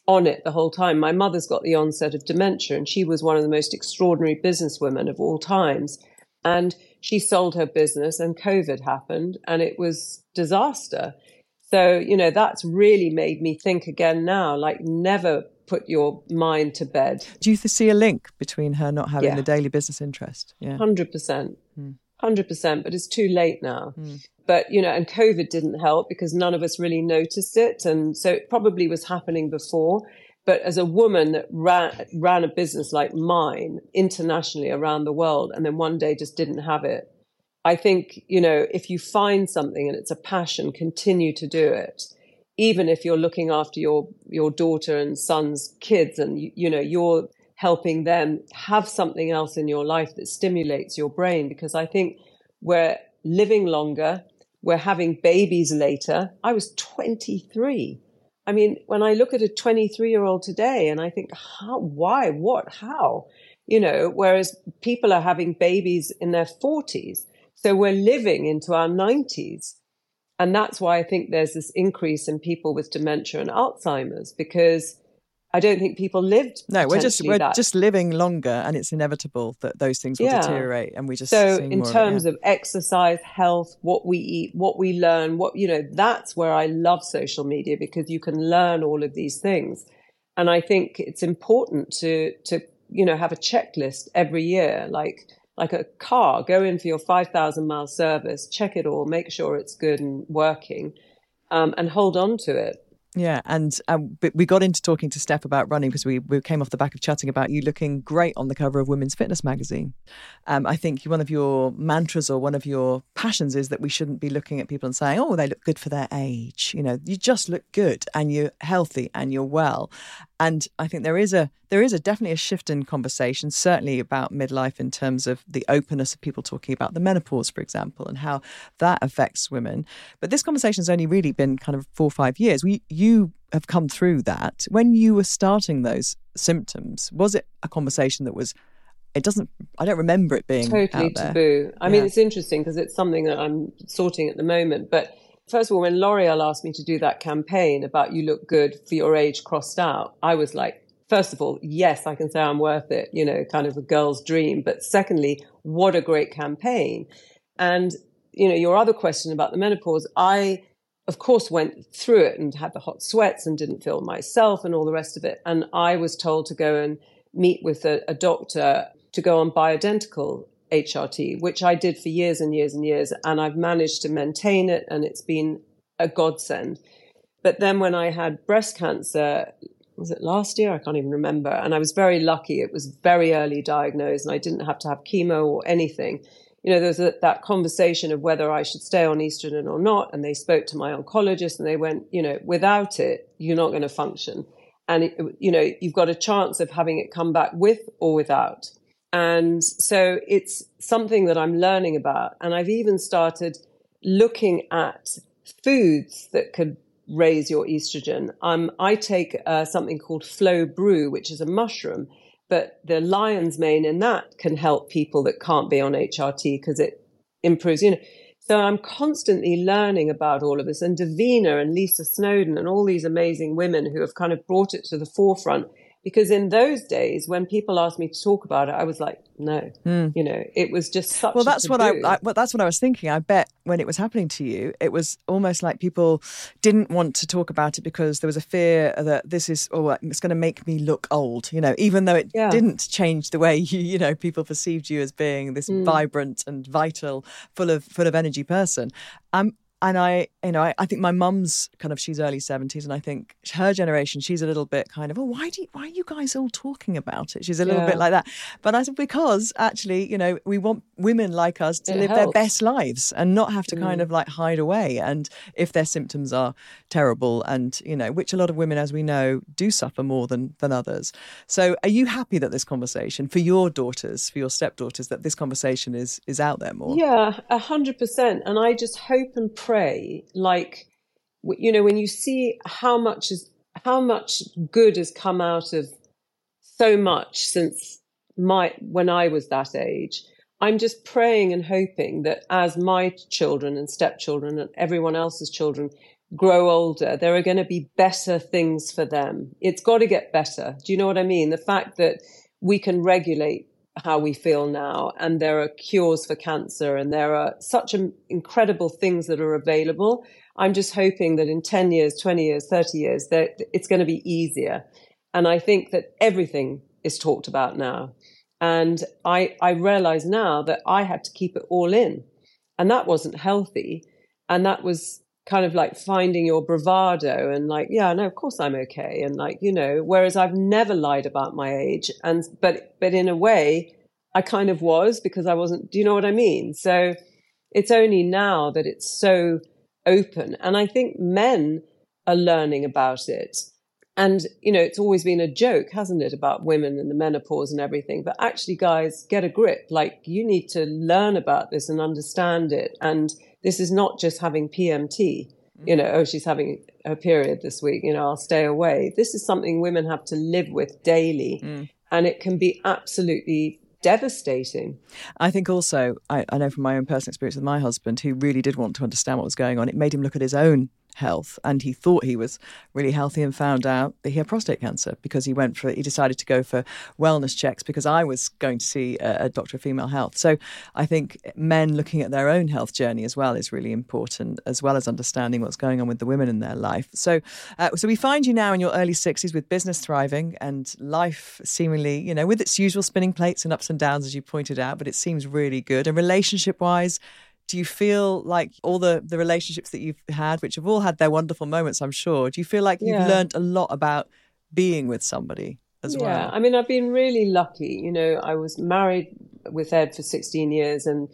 [SPEAKER 3] on it the whole time. My mother's got the onset of dementia, and she was one of the most extraordinary businesswomen of all times. And she sold her business and COVID happened and it was disaster. So, you know, that's really made me think again now, like never put your mind to bed.
[SPEAKER 2] Do you see a link between her not having
[SPEAKER 3] Yeah.
[SPEAKER 2] the daily business interest? Yeah,
[SPEAKER 3] one hundred percent.
[SPEAKER 2] Hmm.
[SPEAKER 3] one hundred percent, but it's too late now.
[SPEAKER 2] Hmm.
[SPEAKER 3] But, you know, and COVID didn't help because none of us really noticed it. And so it probably was happening before. But as a woman that ran, ran a business like mine internationally around the world and then one day just didn't have it, I think, you know, if you find something and it's a passion, continue to do it. Even if you're looking after your, your daughter and son's kids and, you, you know, you're helping them, have something else in your life that stimulates your brain. Because I think we're living longer, we're having babies later. I was twenty-three. I mean, when I look at a twenty-three-year-old today and I think, how, why, what, how, you know, whereas people are having babies in their forties. So we're living into our nineties. And that's why I think there's this increase in people with dementia and Alzheimer's, because I don't think people lived.
[SPEAKER 2] No, we're just we're
[SPEAKER 3] that.
[SPEAKER 2] just living longer, and it's inevitable that those things will
[SPEAKER 3] Yeah.
[SPEAKER 2] deteriorate, and we just
[SPEAKER 3] so
[SPEAKER 2] seeing
[SPEAKER 3] in
[SPEAKER 2] more
[SPEAKER 3] terms
[SPEAKER 2] of, it,
[SPEAKER 3] of exercise, health, what we eat, what we learn, what you know, that's where I love social media, because you can learn all of these things, and I think it's important to to you know have a checklist every year, like like a car. Go in for your five thousand mile service, check it all, make sure it's good and working, um, and hold on to it.
[SPEAKER 2] Yeah, and um, but we got into talking to Steph about running because we, we came off the back of chatting about you looking great on the cover of Women's Fitness magazine. Um, I think one of your mantras or one of your passions is that we shouldn't be looking at people and saying, oh, they look good for their age. You know, you just look good and you're healthy and you're well. And I think there is a there is a definitely a shift in conversation, certainly about midlife, in terms of the openness of people talking about the menopause, for example, and how that affects women. But this conversation has only really been kind of four or five years. We, you have come through that. When you were starting those symptoms, was it a conversation that was, it doesn't, I don't remember it being
[SPEAKER 3] totally
[SPEAKER 2] out there.
[SPEAKER 3] taboo. I
[SPEAKER 2] Yeah.
[SPEAKER 3] mean, it's interesting because it's something that I'm sorting at the moment. But first of all, when L'Oreal asked me to do that campaign about you look good for your age crossed out, I was like, first of all, yes, I can say I'm worth it, you know, kind of a girl's dream. But secondly, what a great campaign. And, you know, your other question about the menopause, I, of course, went through it and had the hot sweats and didn't feel myself and all the rest of it. And I was told to go and meet with a, a doctor to go on bioidentical H R T, which I did for years and years and years. And I've managed to maintain it, and it's been a godsend. But then when I had breast cancer, was it last year? I can't even remember. And I was very lucky. It was very early diagnosed and I didn't have to have chemo or anything. You know, there was a, that conversation of whether I should stay on estrogen or not. And they spoke to my oncologist and they went, you know, without it, you're not going to function. And, it, you know, you've got a chance of having it come back with or without. And so it's something that I'm learning about. And I've even started looking at foods that could raise your estrogen. Um, I take uh, something called Flow Brew, which is a mushroom, but the lion's mane in that can help people that can't be on H R T because it improves, you know. So I'm constantly learning about all of this, and Davina and Lisa Snowden and all these amazing women who have kind of brought it to the forefront. Because in those days, when people asked me to talk about it, I was like, no, mm. you know, it was just such
[SPEAKER 2] well,
[SPEAKER 3] a
[SPEAKER 2] that's
[SPEAKER 3] taboo.
[SPEAKER 2] what I, I well, that's what I was thinking. I bet when it was happening to you, it was almost like people didn't want to talk about it because there was a fear that this is, oh, it's going to make me look old, you know, even though it yeah. didn't change the way you, you know, people perceived you as being this mm. vibrant and vital, full of full of energy person. Um, And I, you know, I, I think my mum's kind of, she's early seventies, and I think her generation, she's a little bit kind of, oh, why do you, why are you guys all talking about it? She's a little yeah. bit like that. But I said, because actually, you know, we want women like us to
[SPEAKER 3] it
[SPEAKER 2] live
[SPEAKER 3] helps.
[SPEAKER 2] their best lives and not have to
[SPEAKER 3] mm.
[SPEAKER 2] kind of like hide away. And if their symptoms are terrible, and, you know, which a lot of women, as we know, do suffer more than, than others. So are you happy that this conversation for your daughters, for your stepdaughters, that this conversation is, is out there more?
[SPEAKER 3] Yeah, a hundred percent. And I just hope and pray Pray, like, you know, when you see how much is how much good has come out of so much since my when I was that age, I'm just praying and hoping that as my children and stepchildren and everyone else's children grow older, there are going to be better things for them. It's got to get better. Do you know what I mean? The fact that we can regulate how we feel now, and there are cures for cancer, and there are such incredible things that are available. I'm just hoping that in ten years, twenty years, thirty years, that it's going to be easier. And I think that everything is talked about now. And I, I realize now that I had to keep it all in, and that wasn't healthy. And that was kind of like finding your bravado and like, yeah, no, of course I'm okay. And like, you know, whereas I've never lied about my age. And, but, but in a way I kind of was, because I wasn't, do you know what I mean? So it's only now that it's so open. And I think men are learning about it. And, you know, it's always been a joke, hasn't it, about women and the menopause and everything. But actually, guys, get a grip. Like, you need to learn about this and understand it. And this is not just having P M T, you know, oh, she's having her period this week, you know, I'll stay away. This is something women have to live with daily. Mm. And it can be absolutely devastating.
[SPEAKER 2] I think also, I, I know from my own personal experience with my husband, who really did want to understand what was going on, it made him look at his own health, and he thought he was really healthy and found out that he had prostate cancer because he went for he decided to go for wellness checks because I was going to see a, a doctor of female health. So I think men looking at their own health journey as well is really important, as well as understanding what's going on with the women in their life. So uh, so we find you now in your early sixties with business thriving and life seemingly, you know, with its usual spinning plates and ups and downs, as you pointed out, but it seems really good. And relationship wise, do you feel like all the, the relationships that you've had, which have all had their wonderful moments, I'm sure, do you feel like you've yeah. learned a lot about being with somebody as
[SPEAKER 3] yeah.
[SPEAKER 2] well?
[SPEAKER 3] Yeah, I mean, I've been really lucky. You know, I was married with Ed for sixteen years and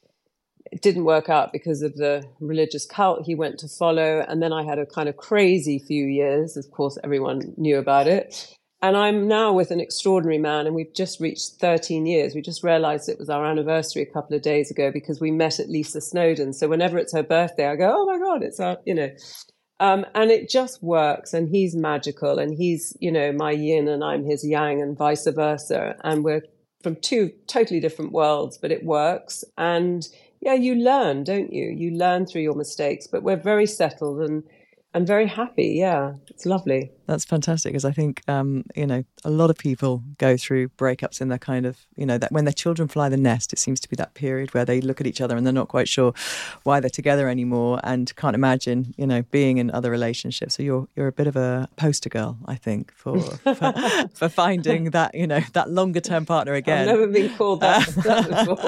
[SPEAKER 3] it didn't work out because of the religious cult he went to follow. And then I had a kind of crazy few years. Of course, everyone knew about it. And I'm now with an extraordinary man, and we've just reached thirteen years. We just realized it was our anniversary a couple of days ago because we met at Lisa Snowdon. So whenever it's her birthday, I go, oh my God, it's our, you know, um, and it just works. And he's magical, and he's, you know, my yin and I'm his yang, and vice versa. And we're from two totally different worlds, but it works. And yeah, you learn, don't you? You learn through your mistakes, but we're very settled and I'm very happy. Yeah, it's lovely.
[SPEAKER 2] That's fantastic, because I think, um, you know, a lot of people go through breakups in their kind of, you know, that when their children fly the nest, it seems to be that period where they look at each other and they're not quite sure why they're together anymore and can't imagine, you know, being in other relationships. So you're you're a bit of a poster girl, I think, for for, for finding that, you know, that longer term partner again.
[SPEAKER 3] I've never been called that, that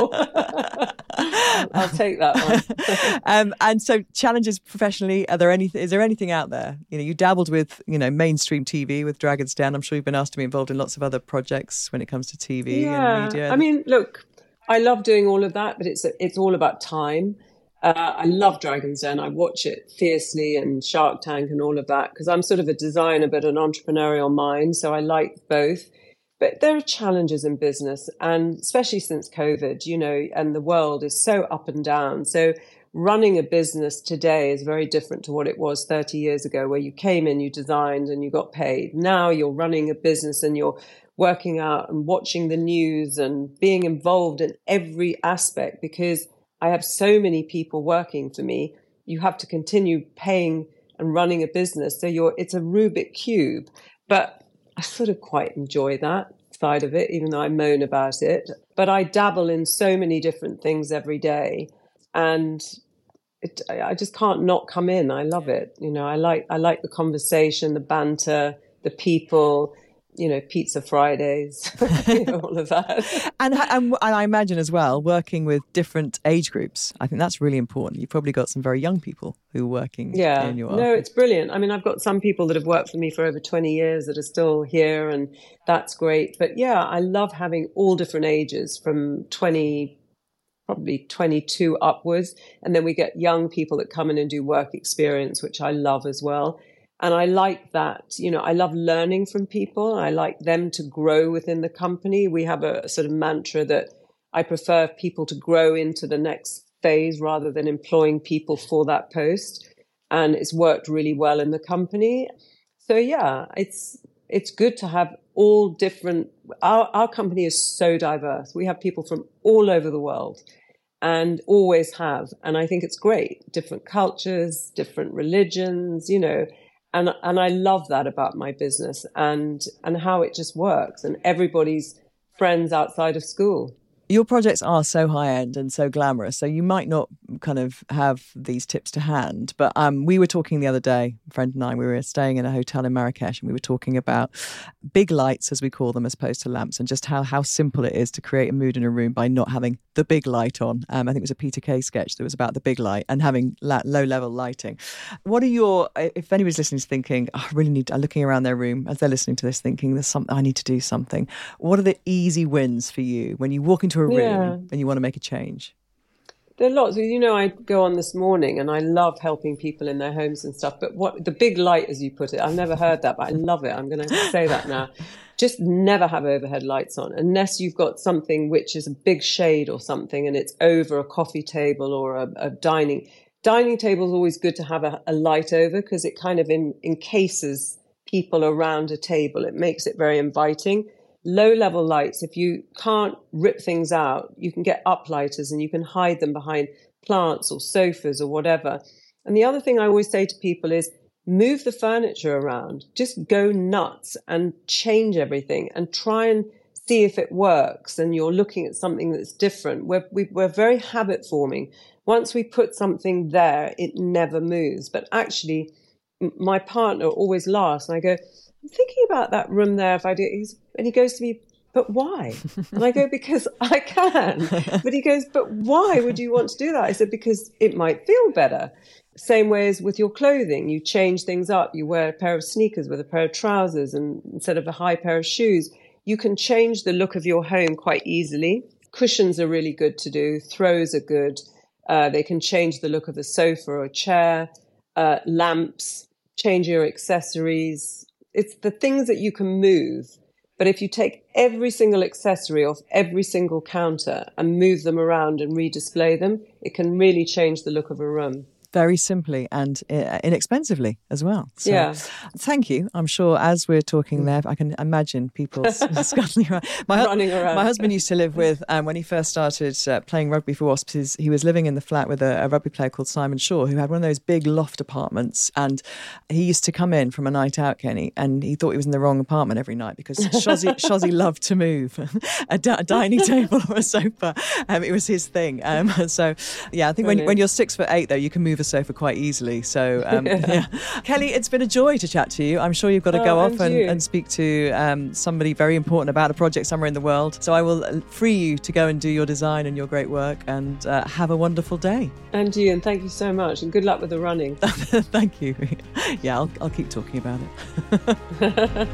[SPEAKER 3] before. I'll take that one.
[SPEAKER 2] um, and so challenges professionally, are there any, is there anything out there? You know, you dabbled with, you know, mainstream T V with Dragon's Den. I'm sure you've been asked to be involved in lots of other projects when it comes to T V
[SPEAKER 3] yeah.
[SPEAKER 2] and media.
[SPEAKER 3] I mean, look, I love doing all of that, but it's it's all about time. Uh, I love Dragon's Den. I watch it fiercely, and Shark Tank and all of that, because I'm sort of a designer but an entrepreneurial mind, so I like both. But there are challenges in business, and especially since COVID, you know, and the world is so up and down. So running a business today is very different to what it was thirty years ago, where you came in, you designed and you got paid. Now you're running a business and you're working out and watching the news and being involved in every aspect, because I have so many people working for me. You have to continue paying and running a business. So you're, it's a Rubik cube, but I sort of quite enjoy that side of it, even though I moan about it. But I dabble in so many different things every day, and it, I just can't not come in. I love it. You know, I like I like the conversation, the banter, the people. You know, pizza Fridays, you know, all of that.
[SPEAKER 2] and, and I imagine as well, working with different age groups, I think that's really important. You've probably got some very young people who are working
[SPEAKER 3] yeah.
[SPEAKER 2] in your
[SPEAKER 3] no,
[SPEAKER 2] office.
[SPEAKER 3] It's brilliant. I mean, I've got some people that have worked for me for over twenty years that are still here, and that's great. But yeah, I love having all different ages, from twenty, probably twenty-two upwards. And then we get young people that come in and do work experience, which I love as well. And I like that, you know, I love learning from people. I like them to grow within the company. We have a sort of mantra that I prefer people to grow into the next phase rather than employing people for that post. And it's worked really well in the company. So, yeah, it's it's good to have all different. Our, our company is so diverse. We have people from all over the world. and always have. And I think it's great. Different cultures, different religions, you know, and and I love that about my business and and how it just works. And everybody's friends outside of school.
[SPEAKER 2] Your projects are so high-end and so glamorous, so you might not kind of have these tips to hand. But um, we were talking the other day, a friend and I, we were staying in a hotel in Marrakesh, and we were talking about big lights, as we call them, as opposed to lamps, and just how, how simple it is to create a mood in a room by not having the big light on. Um, I think it was a Peter Kay sketch that was about the big light and having la- low-level lighting. What are your, if anybody's listening to thinking, oh, I really need, to, looking around their room as they're listening to this, thinking there's something, I need to do something. What are the easy wins for you when you walk into a room yeah. and you want to make a change?
[SPEAKER 3] There are lots. You know, I go on This Morning and I love helping people in their homes and stuff. But what the big light, as you put it, I've never heard that, but I love it. I'm going to say that now. Just never have overhead lights on unless you've got something which is a big shade or something and it's over a coffee table or a, a dining. Dining table is always good to have a, a light over because it kind of in, encases people around a table. It makes it very inviting. Low level lights, if you can't rip things out, you can get uplighters and you can hide them behind plants or sofas or whatever. And the other thing I always say to people is move the furniture around. Just go nuts and change everything and try and see if it works. And you're looking at something that's different. We're, we, we're very habit forming. Once we put something there, it never moves. But actually, m- my partner always laughs and I go, I'm thinking about that room there. If I do, he's, and he goes to me, but why? And I go, because I can. But he goes, but why would you want to do that? I said, because it might feel better. Same way as with your clothing. You change things up. You wear a pair of sneakers with a pair of trousers and instead of a high pair of shoes. You can change the look of your home quite easily. Cushions are really good to do. Throws are good. Uh, they can change the look of a sofa or a chair. Uh, lamps, change your accessories. It's the things that you can move. But if you take every single accessory off every single counter and move them around and redisplay them, it can really change the look of a room.
[SPEAKER 2] Very simply and uh, inexpensively as well. So,
[SPEAKER 3] yeah.
[SPEAKER 2] Thank you. I'm sure as we're talking there, I can imagine people scuttling around. My,
[SPEAKER 3] Running around.
[SPEAKER 2] My husband used to live with, um, when he first started uh, playing rugby for Wasps, he was living in the flat with a, a rugby player called Simon Shaw, who had one of those big loft apartments. And he used to come in from a night out, Kenny, and he thought he was in the wrong apartment every night because Shozzy, Shozzy loved to move a, d- a dining table or a sofa. Um, it was his thing. Um, so, yeah, I think when, when you're six foot eight, though, you can move a sofa quite easily. So, um, yeah. Kelly, it's been a joy to chat to you. I'm sure you've got to
[SPEAKER 3] oh,
[SPEAKER 2] go off and,
[SPEAKER 3] and,
[SPEAKER 2] and speak to um, somebody very important about a project somewhere in the world. So I will free you to go and do your design and your great work and uh, have a wonderful day.
[SPEAKER 3] And you, and thank you so much. And good luck with the running.
[SPEAKER 2] Thank you. Yeah, I'll, I'll keep talking about it.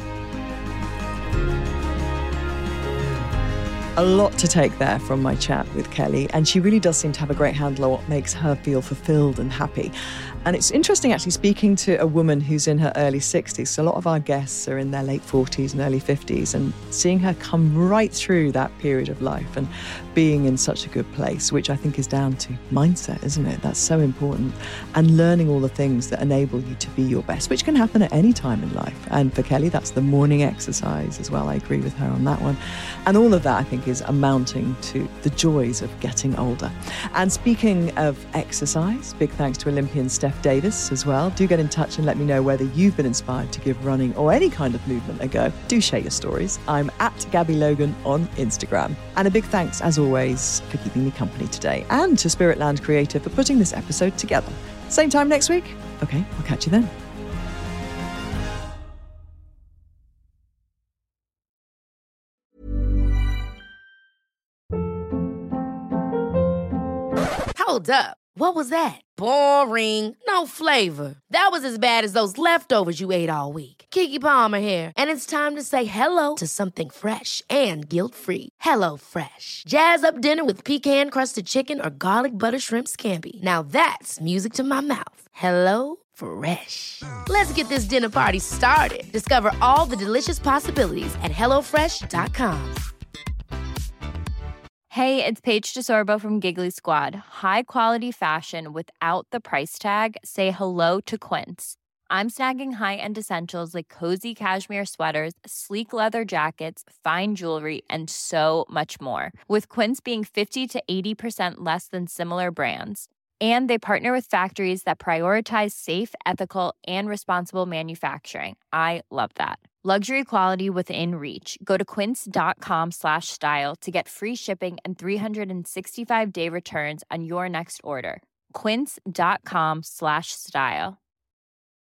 [SPEAKER 2] A lot to take there from my chat with Kelly, and she really does seem to have a great handle on what makes her feel fulfilled and happy. And it's interesting actually speaking to a woman who's in her early sixties. So a lot of our guests are in their late forties and early fifties, and seeing her come right through that period of life and being in such a good place, which I think is down to mindset, isn't it? That's so important. And learning all the things that enable you to be your best, which can happen at any time in life. And for Kelly, that's the morning exercise as well. I agree with her on that one. And all of that, I think, is amounting to the joys of getting older. And speaking of exercise, big thanks to Olympian Steph Davis as well. Do get in touch and let me know whether you've been inspired to give running or any kind of movement a go. Do share your stories. I'm at Gabby Logan on Instagram. And a big thanks, as always, for keeping me company today, and to Spiritland Creative for putting this episode together. Same time next week? Okay, I'll catch you then.
[SPEAKER 1] Hold up. What was that? Boring. No flavor. That was as bad as those leftovers you ate all week. Keke Palmer here, and it's time to say hello to something fresh and guilt-free. Hello Fresh. Jazz up dinner with pecan-crusted chicken or garlic butter shrimp scampi. Now that's music to my mouth. Hello Fresh. Let's get this dinner party started. Discover all the delicious possibilities at hello fresh dot com.
[SPEAKER 5] Hey, it's Paige DeSorbo from Giggly Squad. High quality fashion without the price tag. Say hello to Quince. I'm snagging high-end essentials like cozy cashmere sweaters, sleek leather jackets, fine jewelry, and so much more. With Quince being fifty to eighty percent less than similar brands. And they partner with factories that prioritize safe, ethical, and responsible manufacturing. I love that. Luxury quality within reach. Go to quince.com slash style to get free shipping and three sixty-five day returns on your next order. Quince.com slash style.